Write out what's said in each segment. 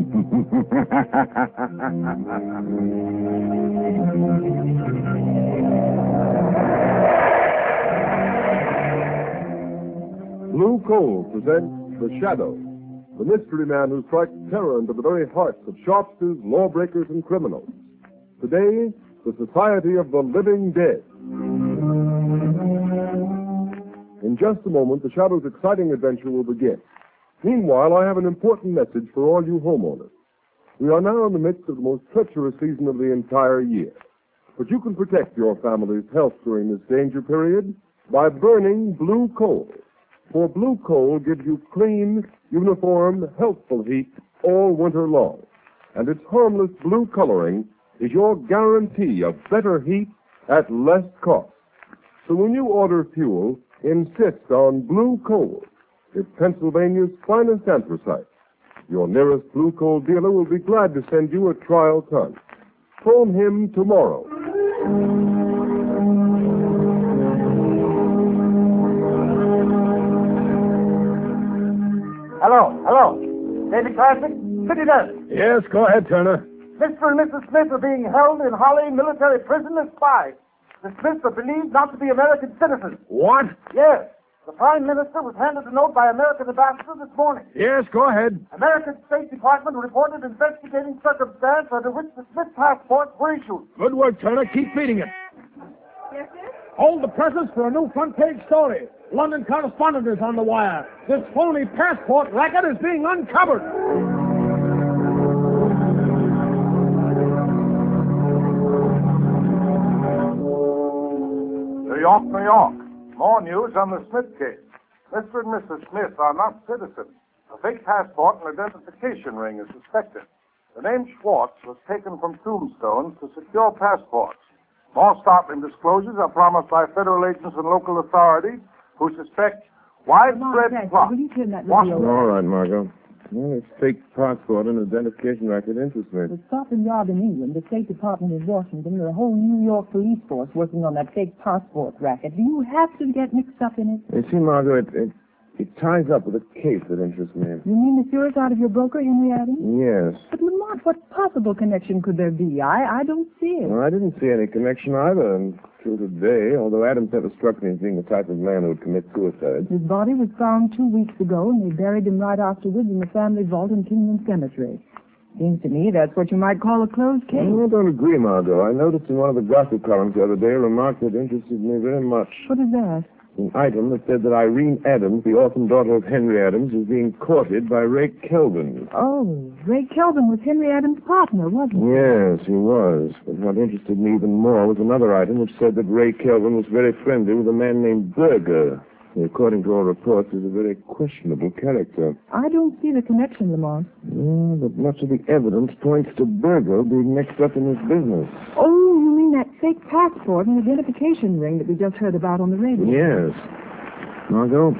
Blue Coal presents The Shadow, the mystery man who strikes terror into the very hearts of sharpsters, lawbreakers, and criminals. Today, the Society of the Living Dead. In just a moment, The Shadow's exciting adventure will begin. Meanwhile, I have an important message for all you homeowners. We are now in the midst of the most treacherous season of the entire year. But you can protect your family's health during this danger period by burning blue coal. For blue coal gives you clean, uniform, healthful heat all winter long. And its harmless blue coloring is your guarantee of better heat at less cost. So when you order fuel, insist on blue coal. It's Pennsylvania's finest anthracite. Your nearest blue coal dealer will be glad to send you a trial ton. Phone him tomorrow. Hello. Daily Classic, City Desk. Yes, go ahead, Turner. Mr. and Mrs. Smith are being held in Holly military prison as spies. The Smiths are believed not to be American citizens. What? Yes. The Prime Minister was handed a note by American ambassador this morning. Yes, go ahead. American State Department reported investigating circumstance under which the Smith passports were issued. Good work, Turner. Keep feeding it. Yes, sir? Hold the presses for a new front-page story. London correspondent is on the wire. This phony passport racket is being uncovered. New York, New York. More news on the Smith case. Mr. and Mrs. Smith are not citizens. A fake passport and identification ring is suspected. The name Schwartz was taken from tombstones to secure passports. More startling disclosures are promised by federal agents and local authorities who suspect widespread plot. Will you turn that radio All right, Margot. Well, this fake passport and identification racket interests me. The Scotland Yard in England, the State Department in Washington, and a whole New York police force working on that fake passport racket. Do you have to get mixed up in it? You see, Margot, it ties up with a case that interests me. You mean the tourist out of your broker, Henry Adams? Yes. But Lamont, what possible connection could there be? I don't see it. Well, I didn't see any connection either until today, although Adams never struck me as being the type of man who would commit suicide. His body was found 2 weeks ago, and they buried him right afterwards in the family vault in Kingman Cemetery. Seems to me that's what you might call a closed case. I don't agree, Margot. I noticed in one of the gossip columns the other day a remark that interested me very much. What is that? An item that said that Irene Adams, the orphan daughter of Henry Adams, is being courted by Ray Kelvin. Oh, Ray Kelvin was Henry Adams' partner, wasn't he? Yes, he was. But what interested me even more was another item which said that Ray Kelvin was very friendly with a man named Berger, who, according to all reports, is a very questionable character. I don't see the connection, Lamont. But much of the evidence points to Berger being mixed up in this business. Oh, you mean that fake passport and identification ring that we just heard about on the radio? Yes. Margot,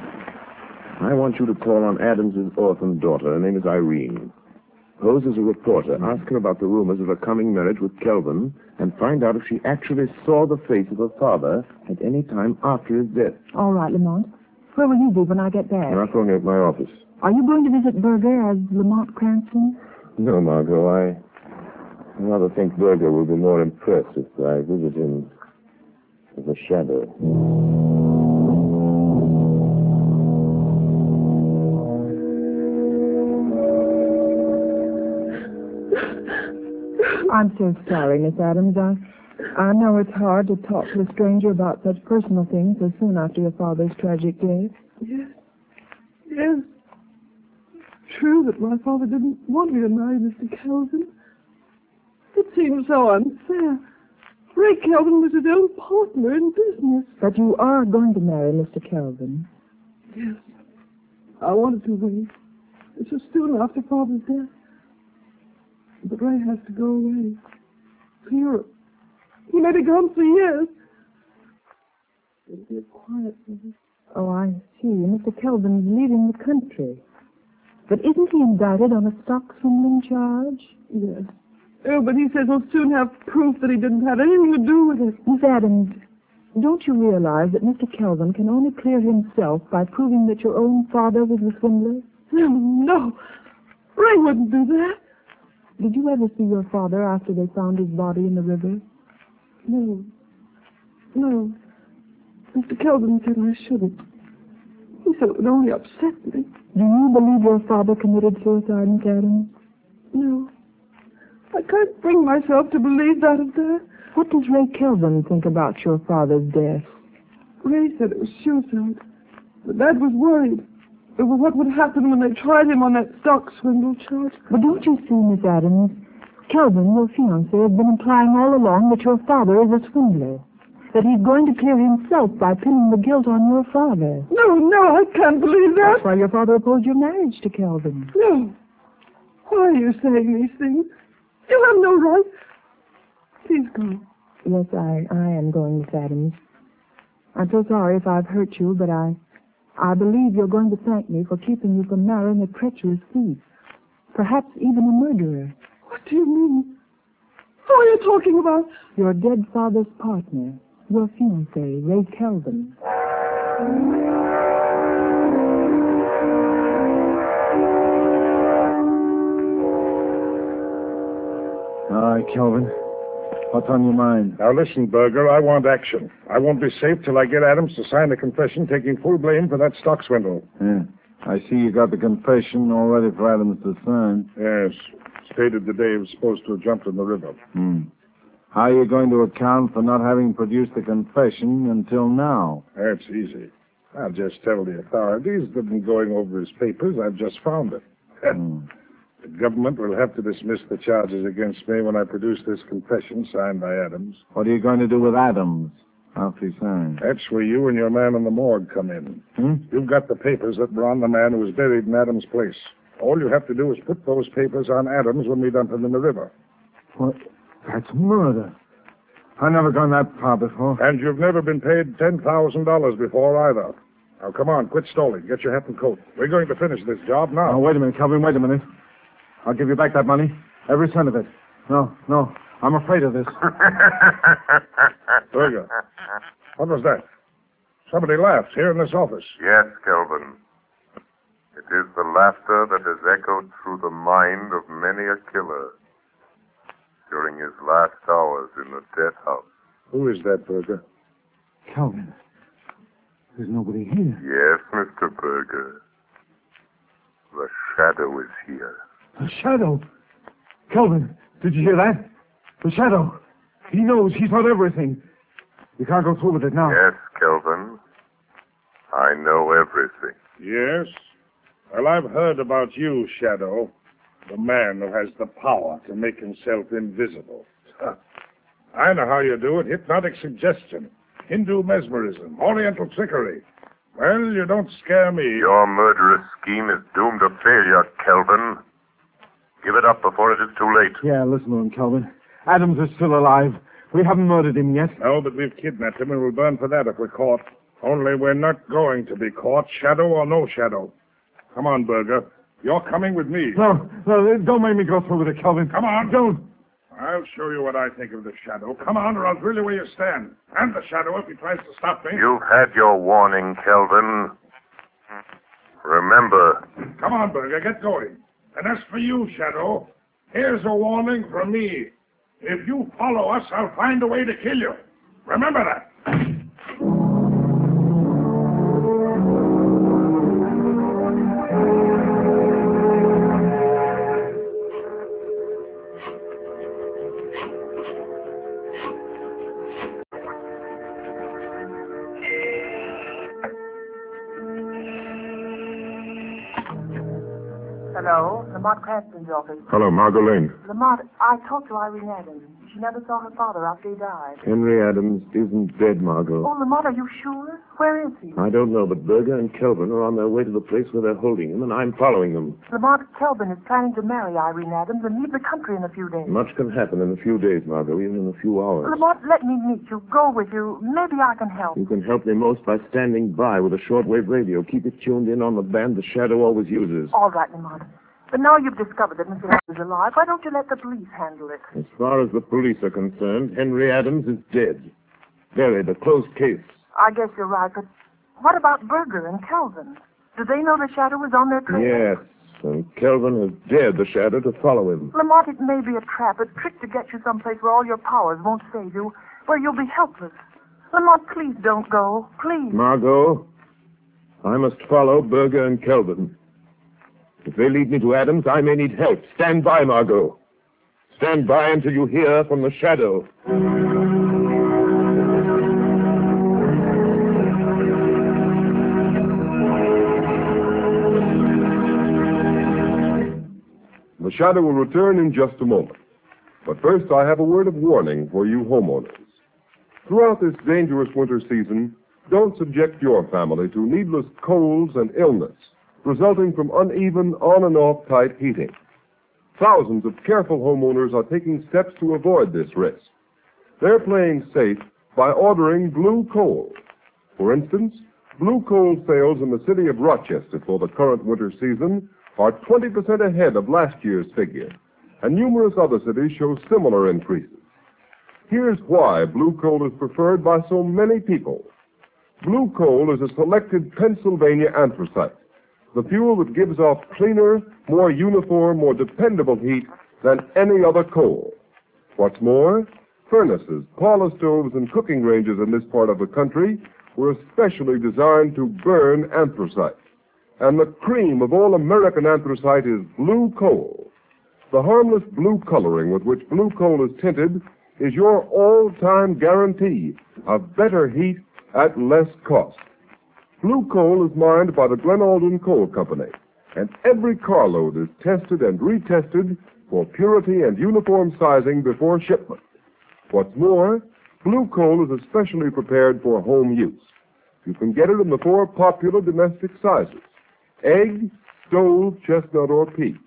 I want you to call on Adams' orphan daughter. Her name is Irene. Pose as a reporter. Ask her about the rumors of her coming marriage with Kelvin and find out if she actually saw the face of her father at any time after his death. All right, Lamont. Where will you be when I get back? I'm going at my office. Are you going to visit Berger as Lamont Cranston? No, Margot. I rather think Berger will be more impressed if I visit him as a shadow. I'm so sorry, Miss Adams. I know it's hard to talk to a stranger about such personal things so soon after your father's tragic death. Yes. True that my father didn't want me to marry Mr. Kelvin. It seems so unfair. Ray Kelvin was his own partner in business. But you are going to marry Mr. Kelvin. Yes. I wanted to wait. It's just soon after Father's death. But Ray has to go away. To Europe. He may be gone for years. It'll be a quiet visit. Oh, I see. Mr. Kelvin's leaving the country. But isn't he indicted on a stock swindling charge? Yes. Oh, but he says he'll soon have proof that he didn't have anything to do with it. Miss Adams, don't you realize that Mr. Kelvin can only clear himself by proving that your own father was the swindler? No. Ray wouldn't do that. Did you ever see your father after they found his body in the river? No. No. Mr. Kelvin said I shouldn't. He said it would only upset me. Do you believe your father committed suicide, Miss Adams? No. I can't bring myself to believe that of that. What does Ray Kelvin think about your father's death? Ray said it was suicide. But Dad was worried over what would happen when they tried him on that stock swindle charge. But don't you see, Miss Adams, Kelvin, your fiancé, has been implying all along that your father is a swindler. That he's going to clear himself by pinning the guilt on your father. No, I can't believe that. That's why your father opposed your marriage to Kelvin. No. Why are you saying these things? You have no right. Please go. Yes, I am going, Miss Adams. I'm so sorry if I've hurt you, but I believe you're going to thank me for keeping you from marrying a treacherous thief. Perhaps even a murderer. What do you mean? Who are you talking about? Your dead father's partner, your fiancé, Ray Kelvin. All right, Kelvin. What's on your mind? Now listen, Berger, I want action. I won't be safe till I get Adams to sign a confession taking full blame for that stock swindle. Yeah. I see you got the confession all ready for Adams to sign. Yes. Stated the day he was supposed to have jumped in the river. How are you going to account for not having produced the confession until now? That's easy. I'll just tell the authorities that in going over his papers, I've just found it. The government will have to dismiss the charges against me when I produce this confession signed by Adams. What are you going to do with Adams after he signs? That's where you and your man in the morgue come in. You've got the papers that were on the man who was buried in Adams' place. All you have to do is put those papers on Adams when we dump him in the river. What? That's murder. I've never gone that far before. And you've never been paid $10,000 before either. Now, come on, quit stalling. Get your hat and coat. We're going to finish this job now. Oh, wait a minute, Kelvin, wait a minute. I'll give you back that money. Every cent of it. No. I'm afraid of this. Berger, what was that? Somebody laughed here in this office. Yes, Kelvin. It is the laughter that has echoed through the mind of many a killer during his last hours in the death house. Who is that, Berger? Kelvin, there's nobody here. Yes, Mr. Berger. The shadow is here. The shadow? Kelvin, did you hear that? The shadow. He knows. He's heard everything. You can't go through with it now. Yes, Kelvin. I know everything. Yes? Well, I've heard about you, Shadow. The man who has the power to make himself invisible. I know how you do it. Hypnotic suggestion. Hindu mesmerism. Oriental trickery. Well, you don't scare me. Your murderous scheme is doomed to failure, Kelvin. Give it up before it is too late. Yeah, listen to him, Kelvin. Adams is still alive. We haven't murdered him yet. No, but we've kidnapped him and we'll burn for that if we're caught. Only we're not going to be caught, shadow or no shadow. Come on, Berger. You're coming with me. No, don't make me go through with it, Kelvin. Come on. Don't. I'll show you what I think of the shadow. Come on, or I'll drill you where you stand. And the shadow if he tries to stop me. You've had your warning, Kelvin. Remember. Come on, Berger, get going. And as for you, Shadow, here's a warning from me. If you follow us, I'll find a way to kill you. Remember that. Hello, Lamont Cranston's office. Hello, Margot Lane. Lamont, I talked to Irene Adams. She never saw her father after he died. Henry Adams isn't dead, Margot. Oh, Lamont, are you sure? Where is he? I don't know, but Berger and Kelvin are on their way to the place where they're holding him, and I'm following them. Lamont, Kelvin is planning to marry Irene Adams and leave the country in a few days. Much can happen in a few days, Margot, even in a few hours. Lamont, let me meet you. Go with you. Maybe I can help. You can help me most by standing by with a shortwave radio. Keep it tuned in on the band the Shadow always uses. All right, Lamont. But now you've discovered that Mr. Adams is alive, why don't you let the police handle it? As far as the police are concerned, Henry Adams is dead. Buried, a closed case. I guess you're right, but what about Berger and Kelvin? Do they know the shadow was on their trail? Yes. And Kelvin has dared the shadow to follow him. Lamont, it may be a trap, a trick to get you someplace where all your powers won't save you, where you'll be helpless. Lamont, please don't go. Please. Margot, I must follow Berger and Kelvin. If they lead me to Adams, I may need help. Stand by, Margot. Stand by until you hear from the shadow. The shadow will return in just a moment. But first, I have a word of warning for you homeowners. Throughout this dangerous winter season, don't subject your family to needless colds and illness resulting from uneven on and off tight heating. Thousands of careful homeowners are taking steps to avoid this risk. They're playing safe by ordering blue coal. For instance, blue coal sales in the city of Rochester for the current winter season are 20% ahead of last year's figure, and numerous other cities show similar increases. Here's why blue coal is preferred by so many people. Blue coal is a selected Pennsylvania anthracite, the fuel that gives off cleaner, more uniform, more dependable heat than any other coal. What's more, furnaces, parlor stoves, and cooking ranges in this part of the country were especially designed to burn anthracite. And the cream of all American anthracite is blue coal. The harmless blue coloring with which blue coal is tinted is your all-time guarantee of better heat at less cost. Blue coal is mined by the Glen Alden Coal Company, and every carload is tested and retested for purity and uniform sizing before shipment. What's more, blue coal is especially prepared for home use. You can get it in the 4 popular domestic sizes: egg, stove, chestnut, or peat.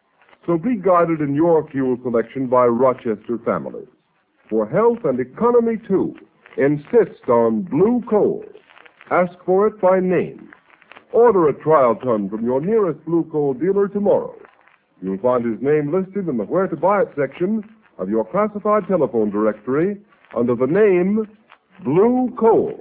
So be guided in your fuel selection by Rochester families. For health and economy, too, insist on blue coal. Ask for it by name. Order a trial ton from your nearest blue coal dealer tomorrow. You'll find his name listed in the Where to Buy It section of your classified telephone directory under the name Blue Coal.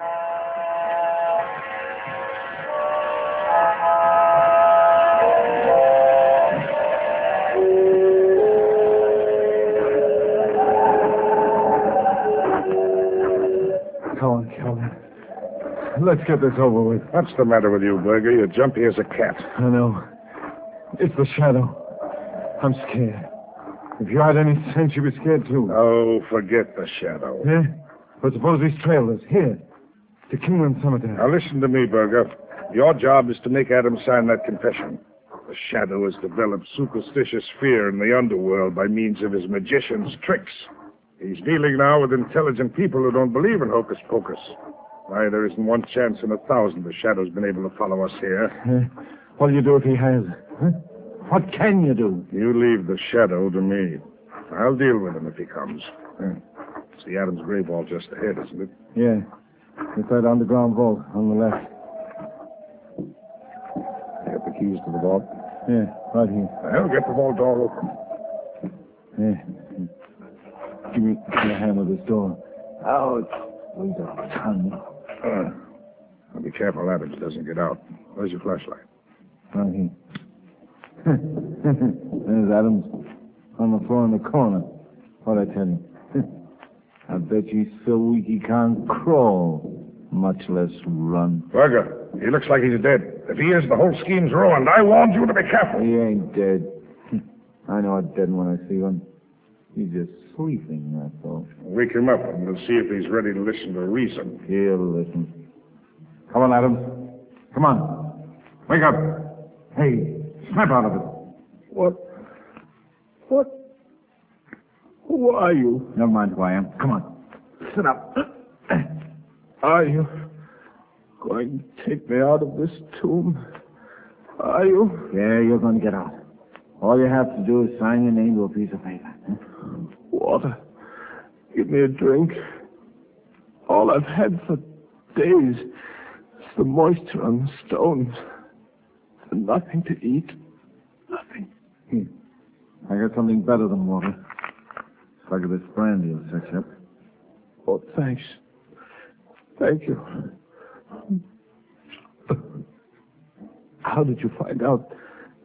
Come on, Kelvin. Let's get this over with. What's the matter with you, Berger? You're jumpy as a cat. I know. It's the shadow. I'm scared. If you had any sense, you'd be scared, too. Oh, forget the shadow. Yeah? But suppose he's trailed us. Here. To Kingland Cemetery. Now, listen to me, Berger. Your job is to make Adams sign that confession. The shadow has developed superstitious fear in the underworld by means of his magician's tricks. He's dealing now with intelligent people who don't believe in hocus pocus. Why, there isn't one chance in 1,000 the shadow's been able to follow us here. What'll you do if he has? Huh? What can you do? You leave the shadow to me. I'll deal with him if he comes. It's the Adams grave vault just ahead, isn't it? Yeah. It's that underground vault on the left. You got the keys to the vault? Yeah, right here. I'll get the vault door open. Yeah. Give me a hand with this door. Ouch. Weighs a ton. Now be careful Adams doesn't get out. Where's your flashlight? Right here. There's Adams on the floor in the corner. What'd I tell you? I bet he's so weak he can't crawl, much less run. Berger, he looks like he's dead. If he is, the whole scheme's ruined. I warned you to be careful. He ain't dead. I know a dead one when I see one. He's just sleeping, that's all. Wake him up, and we'll see if he's ready to listen to reason. He'll listen. Come on, Adams. Come on. Wake up. Hey, snap out of it. What? Who are you? Never mind who I am. Come on. Sit up. Are you going to take me out of this tomb? Are you? Yeah, you're going to get out. All you have to do is sign your name to a piece of paper. Huh? Water. Give me a drink. All I've had for days is the moisture on the stones. And nothing to eat. Nothing. Here. I got something better than water. Look at this brandy will fix you up. Oh, thanks. Thank you. How did you find out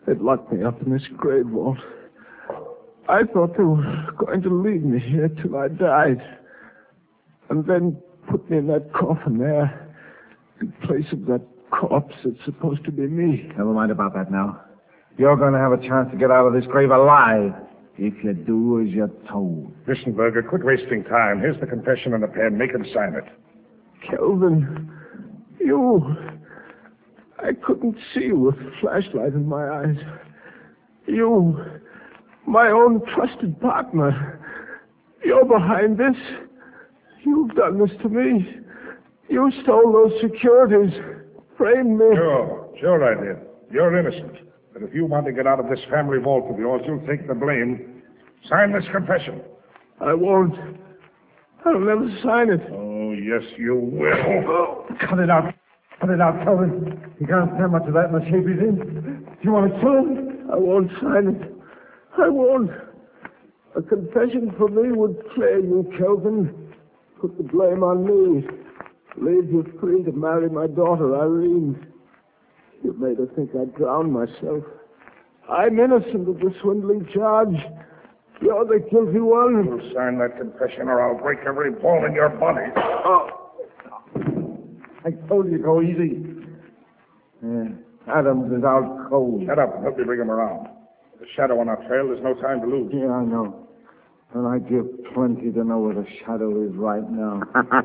They'd locked me up in this grave vault. I thought they were going to leave me here till I died. And then put me in that coffin there, in place of that corpse that's supposed to be me. Never mind about that now. You're going to have a chance to get out of this grave alive if you do as you're told. Listen, Berger, quit wasting time. Here's the confession and a pen. Make him sign it. Kelvin, you... I couldn't see with a flashlight in my eyes. You, my own trusted partner, you're behind this. You've done this to me. You stole those securities, framed me. Sure I did. You're innocent. But if you want to get out of this family vault of yours, you'll take the blame. Sign this confession. I won't. I'll never sign it. Oh, yes, you will. Oh, cut it out. Cut it out, Kelvin. He can't stand much of that in the shape he's in. Do you want to kill him? I won't sign it. I won't. A confession for me would clear you, Kelvin. Put the blame on me. Leave you free to marry my daughter, Irene. You made her think I'd drown myself. I'm innocent of the swindling charge. You're the guilty one. You'll sign that confession or I'll break every bone in your body. Oh. I told you to go easy. Yeah. Adams is out cold. Shut up and help me bring him around. The shadow on our trail, there's no time to lose. Yeah, I know. And I'd give plenty to know where the shadow is right now.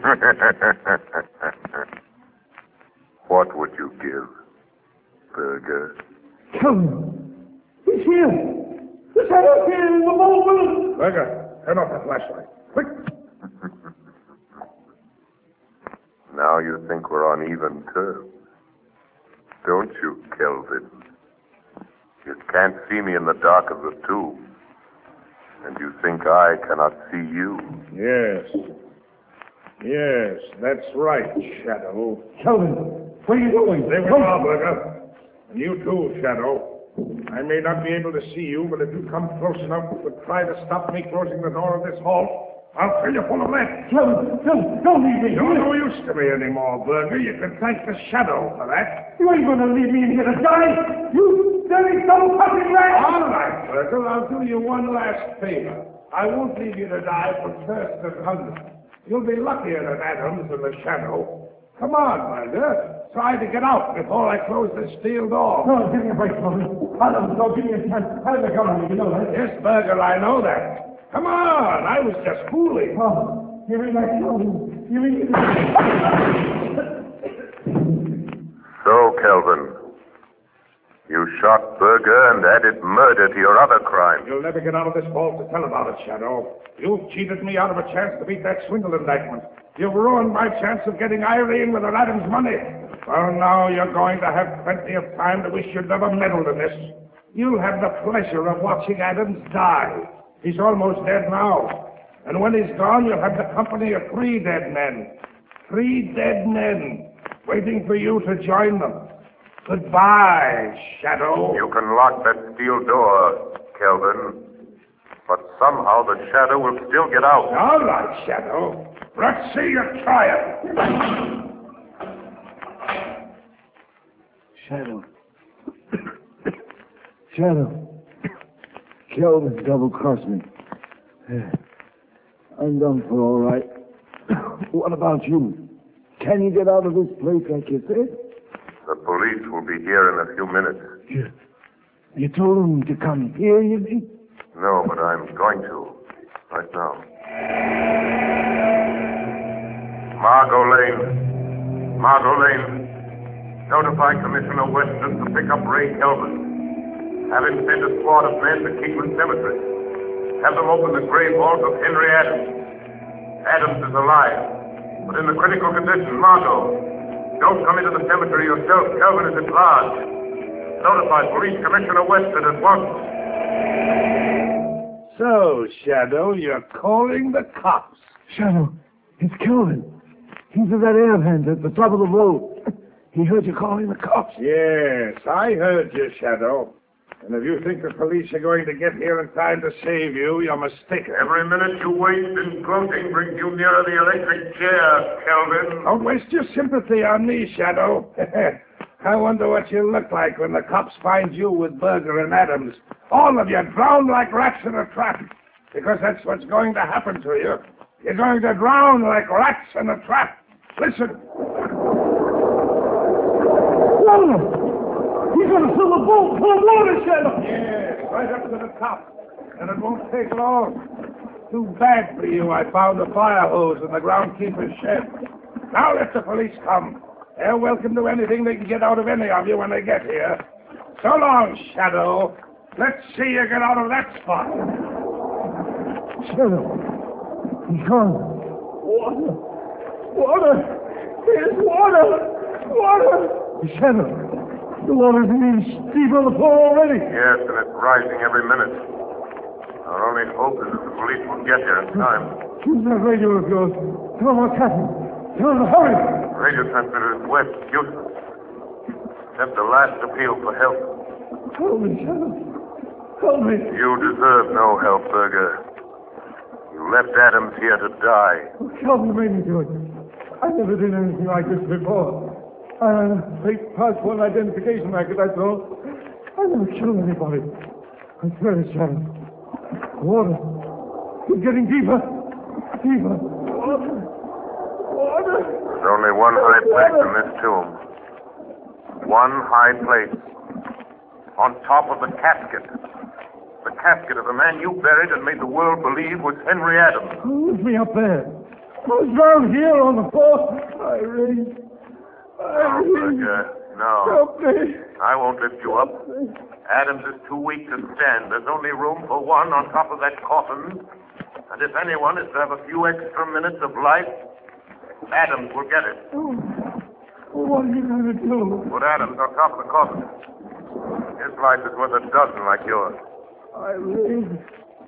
What would you give, Berger? Kelvin! He's here! The shadow's here in the vault with us! Berger, turn off that flashlight. Quick! Now you think we're on even terms. Don't you, Kelvin? You can't see me in the dark of the tomb. And you think I cannot see you? Yes, that's right, Shadow. Kelvin, what are you doing? Stay with me, Berger. And you too, Shadow. I may not be able to see you, but if you come close enough to try to stop me closing the door of this vault, I'll fill you full of lead. Kelvin, don't leave me. You're no use to me anymore, Berger. You can thank the Shadow for that. You ain't going to leave me in here to die. You dirty, double-fucking rat. All right, Berger. I'll do you one last favor. I won't leave you to die from thirst and hunger. You'll be luckier than Adams and the Shadow. Come on, Berger. Try to get out before I close this steel door. No, give me a break, Kelvin. Adams, don't give me a chance. I have the gun on me, you know that. Yes, Berger, I know that. Come on, I was just fooling. Oh, you mean like Kelvin? You mean... So, Kelvin, you shot Berger and added murder to your other crime. You'll never get out of this vault to tell about it, Shadow. You've cheated me out of a chance to beat that swindle indictment. You've ruined my chance of getting Irene with her Adams money. Well, now you're going to have plenty of time to wish you'd never meddled in this. You'll have the pleasure of watching Adams die. He's almost dead now. And when he's gone, you'll have the company of 3 dead men. 3 dead men waiting for you to join them. Goodbye, Shadow. You can lock that steel door, Kelvin. But somehow the Shadow will still get out. All right, Shadow. Let's see you try it. Shadow. Shadow. Kelvin double-crossed me. I'm done for, all right. What about you? Can you get out of this place like you said? The police will be here in a few minutes. You told them to come here, you mean? No, but I'm going to. Right now. Margot Lane. Notify Commissioner Weston to pick up Ray Kelvin. Have him send a squad of men to Kingman Cemetery. Have them open the grave vault of Henry Adams. Adams is alive, but in the critical condition. Margot, don't come into the cemetery yourself. Kelvin is at large. Notify Police Commissioner Weston at once. So, Shadow, you're calling the cops. Shadow, it's Kelvin. He's at that air vent at the top of the road. He heard you calling the cops. Yes, I heard you, Shadow. And if you think the police are going to get here in time to save you, you're mistaken. Every minute you waste in gloating brings you nearer the electric chair, Kelvin. Don't waste your sympathy on me, Shadow. I wonder what you'll look like when the cops find you with Berger and Adams. All of you drowned like rats in a trap. Because that's what's going to happen to you. You're going to drown like rats in a trap. Listen. Water! He's going to fill the boat full of water, Shadow! Yes, right up to the top. And it won't take long. Too bad for you. I found a fire hose in the groundkeeper's shed. Now let the police come. They're welcome to anything they can get out of any of you when they get here. So long, Shadow. Let's see you get out of that spot. Shadow. He's gone. Water. Water. There's water. Water. Shadow. The water's in deep on the floor already. Yes, and it's rising every minute. Our only hope is that the police will get here in time. Use that radio of yours. Tell them what's happening. Tell them to hurry. Radio transmitter is west, useless. Except a last appeal for help. Help me, Shadow. Help me. You deserve no help, Berger. You left Adams here to die. Calvin made me do it. I never did anything like this before. I had a fake passport and identification record, that's all. I never killed anybody. I swear it, Shadow. Water. It's getting deeper. Deeper. Water. Water. There's only one high place in this tomb. One high place. On top of the casket. The casket of the man you buried and made the world believe was Henry Adams. Who's me up there? Who's down here on the floor? Irene. Berger, no. Help me. I won't lift you up. Adams is too weak to stand. There's only room for one on top of that coffin. And if anyone is to have a few extra minutes of life, Adams will get it. Oh, what are you going to do? Put Adams on top of the coffin. His life is worth a dozen like yours. Irene.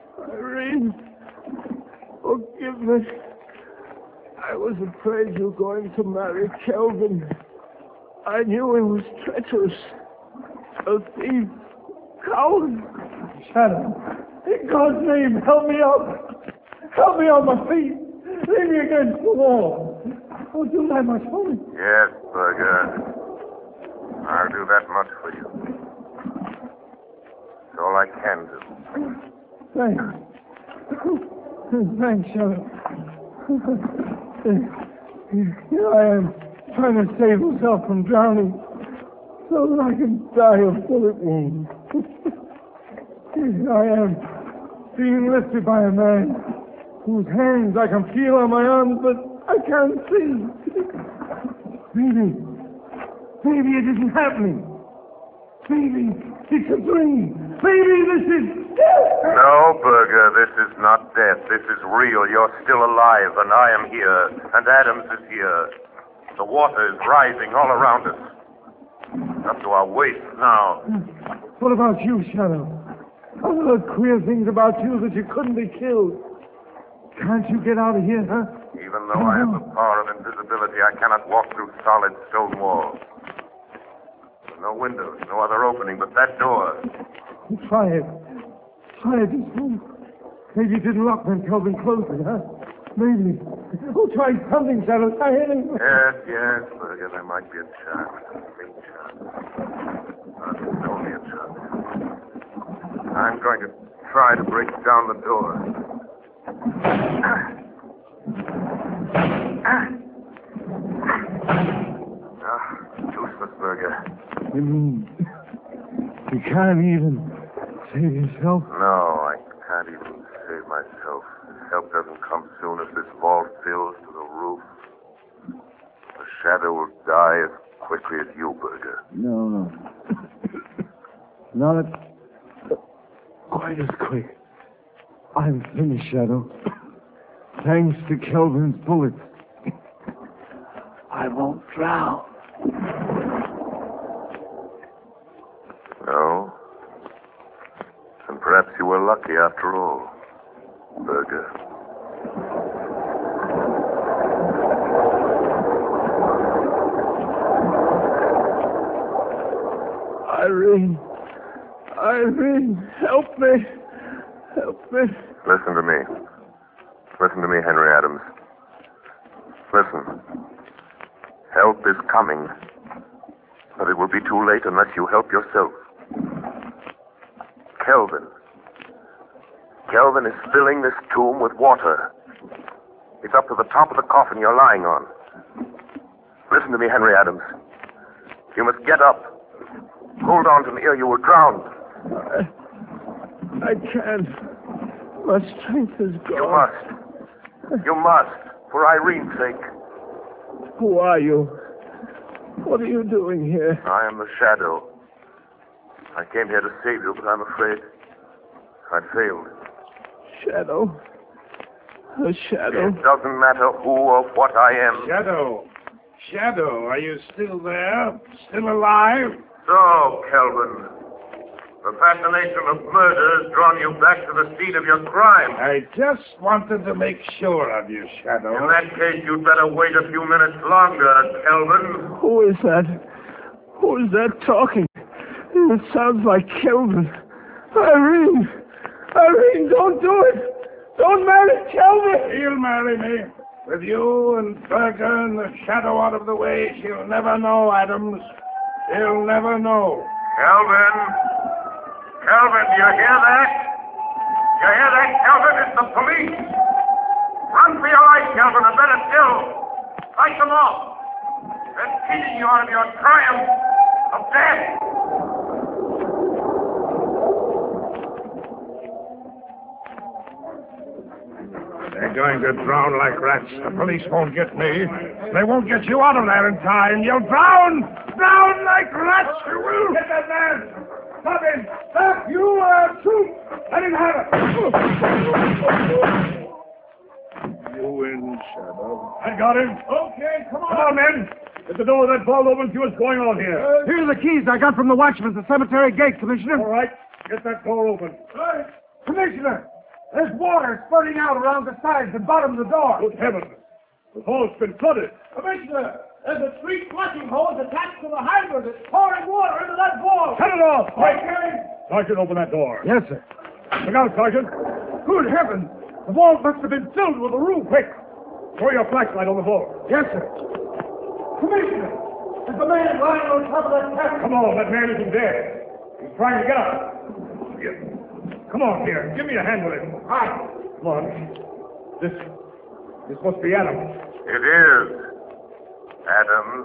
Forgive me. I was afraid you were going to marry Kelvin. I knew he was treacherous. A thief. Coward. Shadow. In God's name, help me up. Help me on my feet. Leave me against the wall. Oh, do that much for me. Yes, Berger. I'll do that much for you. It's all I can do. Thanks. Thanks, Shadow. Here I am, trying to save myself from drowning, so that I can die of bullet wounds. Here I am, being lifted by a man whose hands I can feel on my arms, but I can't see. Maybe it isn't happening. Maybe it's a dream. Maybe this is death. No, Berger, this is not death. This is real. You're still alive, and I am here, and Adams is here. The water is rising all around us. Up to our waists now. What about you, Shadow? I've heard queer things about you that you couldn't be killed. Can't you get out of here, huh? Even though I have the power of invisibility, I cannot walk through solid stone walls. No windows, no other opening but that door. Try it. Try it this time. Maybe it didn't lock when Kelvin closed it, huh? Maybe. Oh, try something, Shadow. Try anything. Yes, Berger, there might be a chance. A faint chance. But it's only a chance. I'm going to try to break down the door. Useless, Berger. You mean you can't even save yourself? No, I can't even save myself. If help doesn't come soon, if this vault fills to the roof, the Shadow will die as quickly as you, Berger. No. Not quite as quick. I'm finished, Shadow. Thanks to Kelvin's bullets. I won't drown. No? And perhaps you were lucky after all, Berger. Irene, help me. Listen to me. Listen to me, Henry Adams. Listen. Help is coming. But it will be too late unless you help yourself. Kelvin. Kelvin is filling this tomb with water. It's up to the top of the coffin you're lying on. Listen to me, Henry Adams. You must get up. Hold on to me or you will drown. I can't. My strength is gone. You must. You must. For Irene's sake. Who are you? What are you doing here? I am the Shadow. I came here to save you, but I'm afraid I failed. Shadow? A shadow? It doesn't matter who or what I am. Shadow. Shadow, are you still there? Still alive? So, Kelvin, the fascination of murder has drawn you back to the scene of your crime. I just wanted to make sure of you, Shadow. In that case, you'd better wait a few minutes longer, Kelvin. Who is that? Who is that talking? It sounds like Kelvin. Irene! Irene, don't do it! Don't marry Kelvin! She'll marry me. With you and Berger and the Shadow out of the way, she'll never know, Adams. She'll never know. Kelvin! Kelvin, do you hear that? You hear that, Kelvin? It's the police! Run for your life, Kelvin, and better still, fight them off! They're cheating you out of your triumph of death! They're going to drown like rats. The police won't get me. They won't get you out of there in time. You'll drown! Drown like rats, you will! Get that man! Stop him! Stop! You shoot! Let him have it! You win, Shadow. I got him. Okay, come on. Come on, men. Get the door of that vault open. See what's going on here. Here are the keys I got from the watchman at the cemetery gate, Commissioner. All right. Get that door open. Right. Commissioner, there's water spurting out around the sides and bottom of the door. Good heavens. The vault's been flooded. Commissioner, there's a 3 flushing hose attached to the hydrant. It's pouring water into that vault. Cut it off. Quick! Sergeant, open that door. Yes, sir. Look out, Sergeant. Good heavens! The vault must have been filled with the roof. Quick. Throw your flashlight on the floor. Yes, sir. Commissioner, there's a man lying on top of that cabin. Come on, that man isn't dead. He's trying to get up. Here. Come on, here. Give me a hand with him. Hi. Come on. This must be Adams. It is. Adams.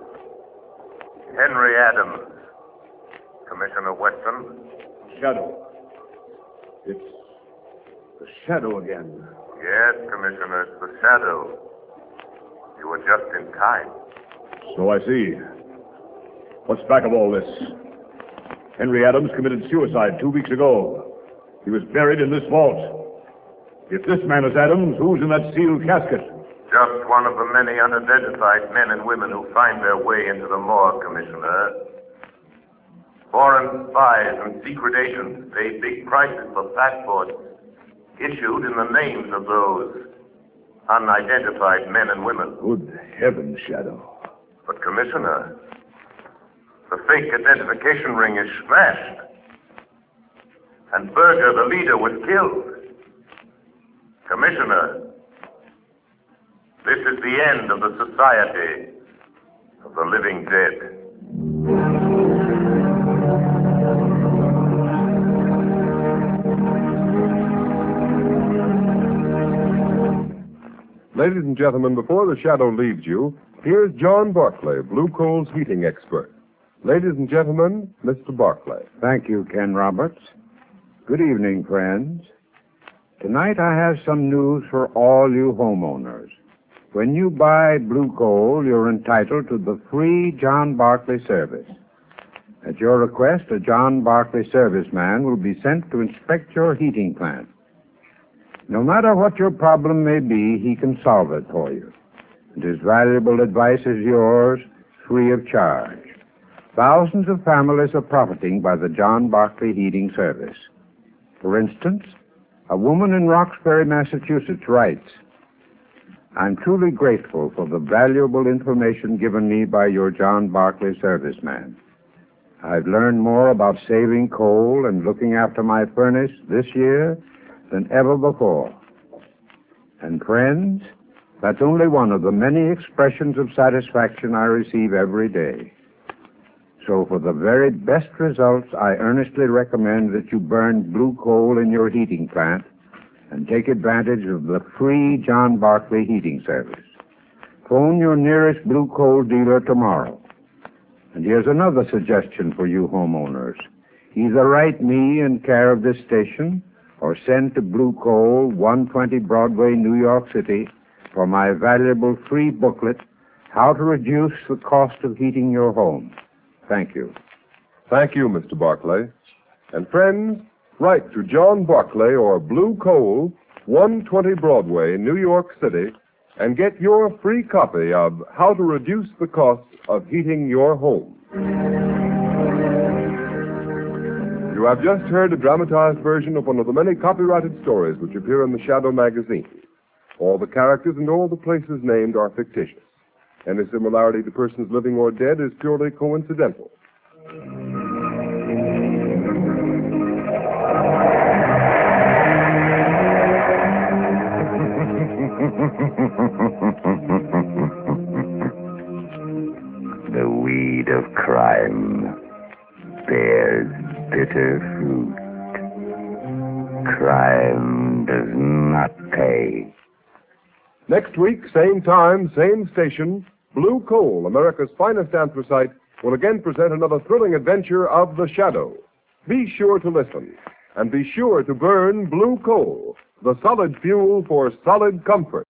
Henry Adams. Commissioner Weston. Shadow. It's the Shadow again. Yes, Commissioner, it's the Shadow. You were just in time. So I see. What's back of all this? Henry Adams committed suicide 2 weeks ago. He was buried in this vault. If this man is Adams, who's in that sealed casket? Just one of the many unidentified men and women who find their way into the morgue, Commissioner. Foreign spies and secret agents pay big prices for passports issued in the names of those unidentified men and women. Good heavens, Shadow. But, Commissioner, the fake identification ring is smashed. And Berger, the leader, was killed. Commissioner, this is the end of the Society of the Living Dead. Ladies and gentlemen, before the Shadow leaves you, here's John Barclay, Blue Coal's heating expert. Ladies and gentlemen, Mr. Barclay. Thank you, Ken Roberts. Good evening, friends. Tonight I have some news for all you homeowners. When you buy Blue Coal, you're entitled to the free John Barclay service. At your request, a John Barclay serviceman will be sent to inspect your heating plant. No matter what your problem may be, he can solve it for you. And his valuable advice is yours, free of charge. Thousands of families are profiting by the John Barclay heating service. For instance, a woman in Roxbury, Massachusetts writes, I'm truly grateful for the valuable information given me by your John Barclay serviceman. I've learned more about saving coal and looking after my furnace this year than ever before. And friends, that's only one of the many expressions of satisfaction I receive every day. So for the very best results, I earnestly recommend that you burn blue coal in your heating plant and take advantage of the free John Barclay heating service. Phone your nearest blue coal dealer tomorrow. And here's another suggestion for you homeowners. Either write me in care of this station or send to Blue Coal, 120 Broadway, New York City, for my valuable free booklet, How to Reduce the Cost of Heating Your Home. Thank you. Thank you, Mr. Barclay. And friends, write to John Barclay or Blue Coal, 120 Broadway, New York City, and get your free copy of How to Reduce the Cost of Heating Your Home. You have just heard a dramatized version of one of the many copyrighted stories which appear in the Shadow magazine. All the characters and all the places named are fictitious. Any similarity to persons living or dead is purely coincidental. The weed of crime bears bitter fruit. Crime does not pay. Next week, same time, same station, Blue Coal, America's finest anthracite, will again present another thrilling adventure of The Shadow. Be sure to listen, and be sure to burn Blue Coal, the solid fuel for solid comfort.